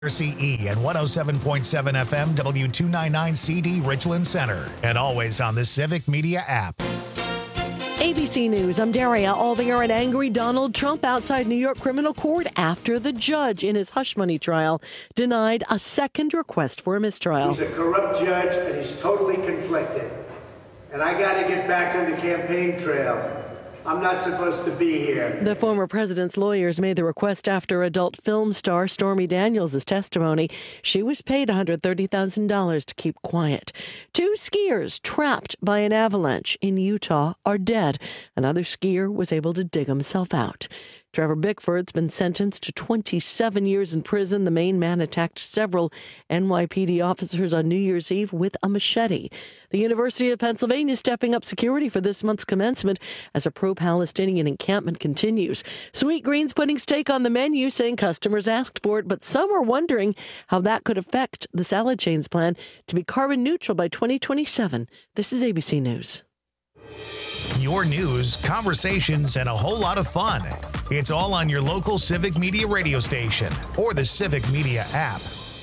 CE and 107.7 FM W299CD Richland Center, and always on the Civic Media app. ABC News, I'm Daria Alvinger. An angry Donald Trump outside New York criminal court after the judge in his hush money trial denied a second request for a mistrial. He's a corrupt judge and he's totally conflicted. And I got to get back on the campaign trail. I'm not supposed to be here. The former president's lawyers made the request after adult film star Stormy Daniels' testimony. She was paid $130,000 to keep quiet. 2 skiers trapped by an avalanche in Utah are dead. Another skier was able to dig himself out. Trevor Bickford's been sentenced to 27 years in prison. The Maine man attacked several NYPD officers on New Year's Eve with a machete. The University of Pennsylvania stepping up security for this month's commencement as a pro-Palestinian encampment continues. Sweet Green's putting steak on the menu, saying customers asked for it, but some are wondering how that could affect the salad chain's plan to be carbon neutral by 2027. This is ABC News. Your news, conversations, and a whole lot of fun. It's all on your local Civic Media radio station or the Civic Media app.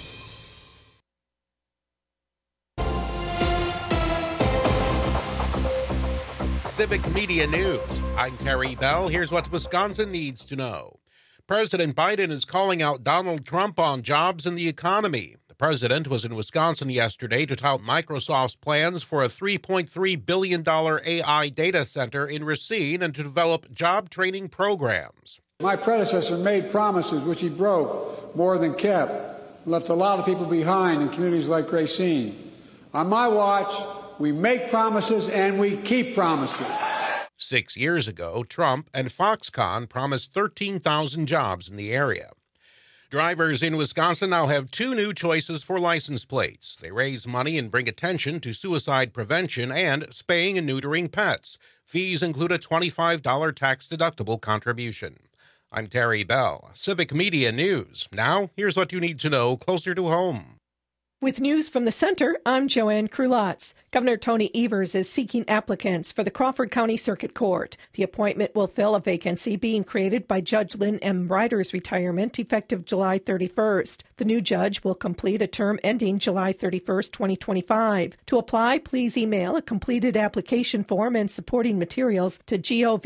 Civic Media News. I'm Terry Bell. Here's what Wisconsin needs to know. President Biden is calling out Donald Trump on jobs and the economy. The president was in Wisconsin yesterday to tout Microsoft's plans for a $3.3 billion AI data center in Racine and to develop job training programs. My predecessor made promises which he broke more than kept, left a lot of people behind in communities like Racine. On my watch, we make promises and we keep promises. 6 years ago, Trump and Foxconn promised 13,000 jobs in the area. Drivers in Wisconsin now have 2 new choices for license plates. They raise money and bring attention to suicide prevention and spaying and neutering pets. Fees include a $25 tax-deductible contribution. I'm Terry Bell, Civic Media News. Now, here's what you need to know closer to home. With news from the center, I'm Joanne Krulotz. Governor Tony Evers is seeking applicants for the Crawford County Circuit Court. The appointment will fill a vacancy being created by Judge Lynn M. Ryder's retirement effective July 31st. The new judge will complete a term ending July 31st, 2025. To apply, please email a completed application form and supporting materials to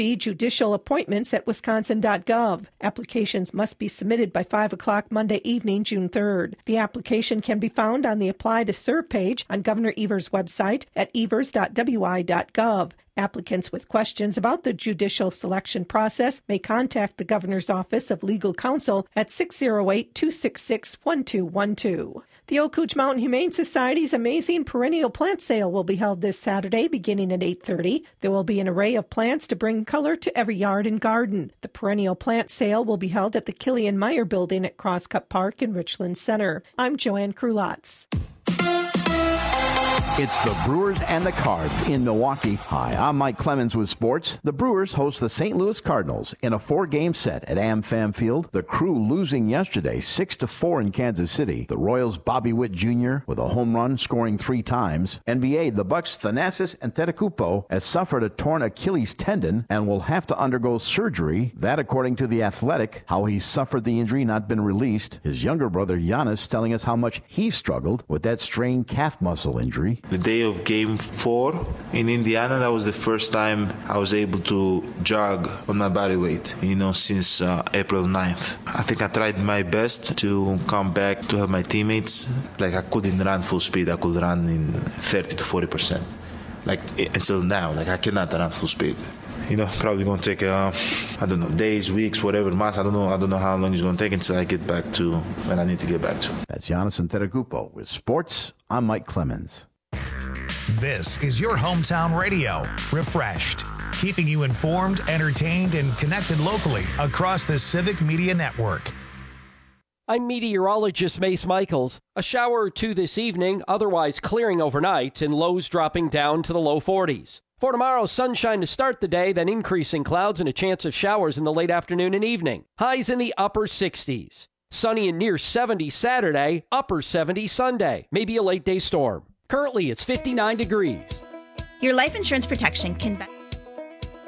govjudicialappointments@wisconsin.gov. Applications must be submitted by 5 o'clock Monday evening, June 3rd. The application can be found on the Apply to Serve page on Governor Evers' website at evers.wi.gov. Applicants with questions about the judicial selection process may contact the Governor's Office of Legal Counsel at 608-266-1212. The Oak Couch Mountain Humane Society's amazing perennial plant sale will be held this Saturday beginning at 8:30. There will be an array of plants to bring color to every yard and garden. The perennial plant sale will be held at the Killian Meyer Building at Crosscut Park in Richland Center. I'm Joanne Krulotz. It's the Brewers and the Cards in Milwaukee. Hi, I'm Mike Clemens with sports. The Brewers host the St. Louis Cardinals in a 4-game set at AmFam Field. The Crew losing yesterday 6-4 in Kansas City. The Royals' Bobby Witt Jr. with a home run, scoring 3 times. NBA, the Bucks' Thanasis Antetokounmpo has suffered a torn Achilles tendon and will have to undergo surgery. That, according to The Athletic, how he suffered the injury not been released. His younger brother Giannis telling us how much he struggled with that strained calf muscle injury. The day of Game 4 in Indiana, that was the first time I was able to jog on my body weight, since April 9th. I think I tried my best to come back to help my teammates. I couldn't run full speed. I could run in 30 to 40%. Until now, I cannot run full speed. Probably going to take, days, weeks, whatever, months. I don't know how long it's going to take until I get back to when I need to get back to. That's Giannis Antetokounmpo. With sports, I'm Mike Clemens. This is your hometown radio, Refreshed, keeping you informed, entertained, and connected locally across the Civic Media Network. I'm meteorologist Mace Michaels. A shower or 2 this evening, otherwise clearing overnight, and lows dropping down to the low 40s. For tomorrow, sunshine to start the day, then increasing clouds and a chance of showers in the late afternoon and evening. Highs in the upper 60s. Sunny and near 70 Saturday, upper 70 Sunday. Maybe a late day storm. Currently, it's 59 degrees. Your life insurance protection can...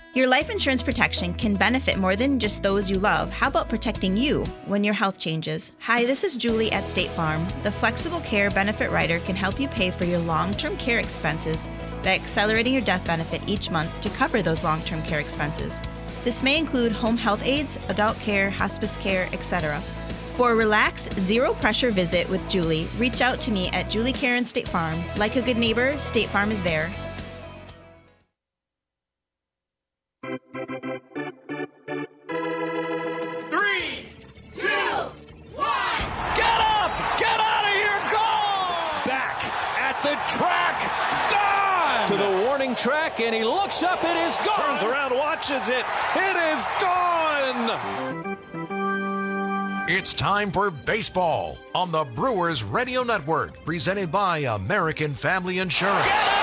Your life insurance protection can benefit more than just those you love. How about protecting you when your health changes? Hi, this is Julie at State Farm. The Flexible Care Benefit Rider can help you pay for your long-term care expenses by accelerating your death benefit each month to cover those long-term care expenses. This may include home health aides, adult care, hospice care, etc. For a relaxed, zero-pressure visit with Julie, reach out to me at Julie Karen State Farm. Like a good neighbor, State Farm is there. 3, 2, 1. Get up! Get out of here! Gone! Back at the track. Gone! To the warning track, and he looks up. It is gone. Turns around, watches it. It is gone! It's time for baseball on the Brewers Radio Network, presented by American Family Insurance.